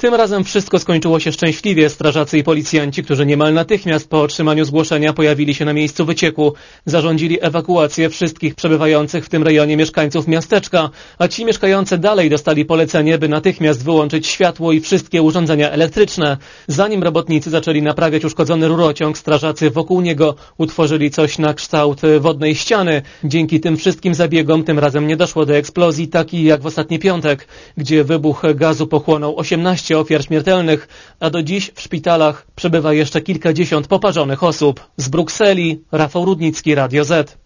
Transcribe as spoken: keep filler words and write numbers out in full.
Tym razem wszystko skończyło się szczęśliwie. Strażacy i policjanci, którzy niemal natychmiast po otrzymaniu zgłoszenia pojawili się na miejscu wycieku, zarządzili ewakuację wszystkich przebywających w tym rejonie mieszkańców miasteczka, a ci mieszkający dalej dostali polecenie, by natychmiast wyłączyć światło i wszystkie urządzenia elektryczne. Zanim robotnicy zaczęli naprawiać uszkodzony rurociąg, strażacy wokół niego utworzyli coś na kształt wodnej ściany. Dzięki tym wszystkim zabiegom tym razem nie doszło do eksplozji, takiej jak w ostatni piątek, gdzie wybuch gazu pochłonął osiemnaście ofiar śmiertelnych, a do dziś w szpitalach przebywa jeszcze kilkadziesiąt poparzonych osób. Z Brukseli Rafał Rudnicki, Radio Z.